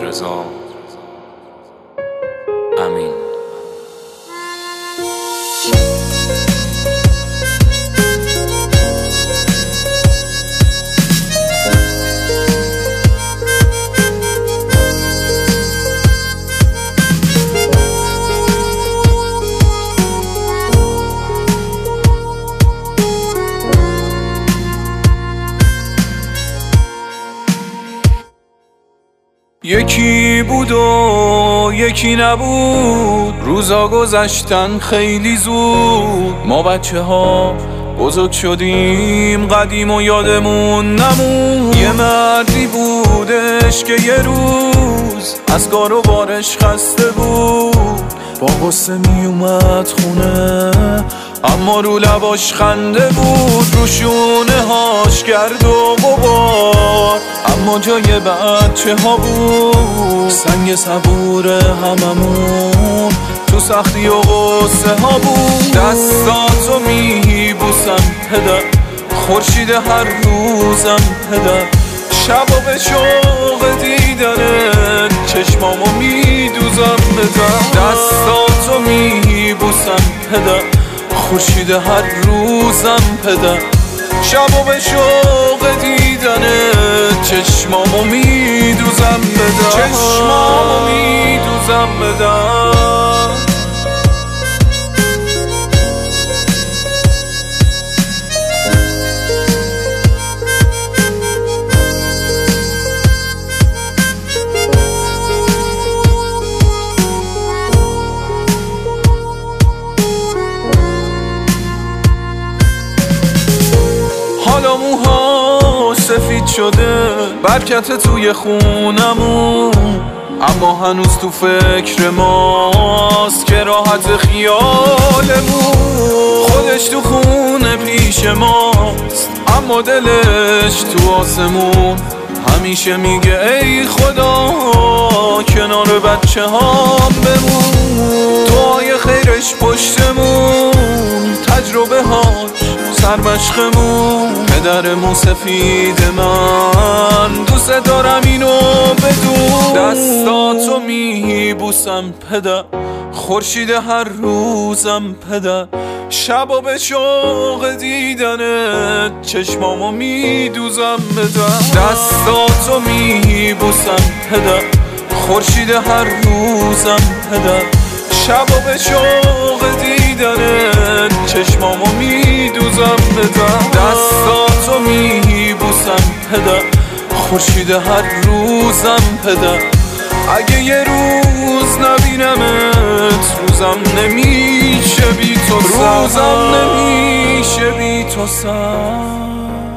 رضا امین. یکی بود و یکی نبود، روزا گذشتن خیلی زود. ما بچه ها بزرگ شدیم قدیم و یادمون نمون. یه مردی بودش که یه روز از کار و بارش خسته بود، با غصه می اومد خونه اما رو لباش خنده بود. رو شونه هاش گرد و غبار اما جای بچه ها بود. سنگ صبور هممون تو سختی و غصه ها بود. دستاتو می بوسم پدر، خورشید هر روزم پدر. شبا به شوق دیدنت چشمامو می دوزم پدر. دستاتو می بوسم پدر، خورشید هر روزم پدر. شبا به شوق دیدنت چشمامو می دوزم پدر. چشمامو می دوزم پدر. حالا موها سفید شده برکت توی خونمون، اما هنوز تو فکر ماست که راحت خیالمون. خودش تو خونه پیش ماست اما دلش تو آسمون. همیشه میگه ای خدا کنار بچه هام بمون. دعای خیرش پشتمون، تجربه هاش سرمشقمون. پدر سفید من دوست دارم اینو بدون. دستاتو می بوسم پدر، خورشید هر روزم پدر. شبا به شوق دیدنت چشمامو می دوزم پدر. دستاتو می بوسم پدر، خورشید هر روزم پدر. شبا به شوق دیدنت چشمامو می دوزم پدر. دستاتو می بوسم پدر، خورشید هر روزم پدر. اگه یه روز نبینمت روزم نمیشه بی تو سر. روزم نمیشه بی تو سر.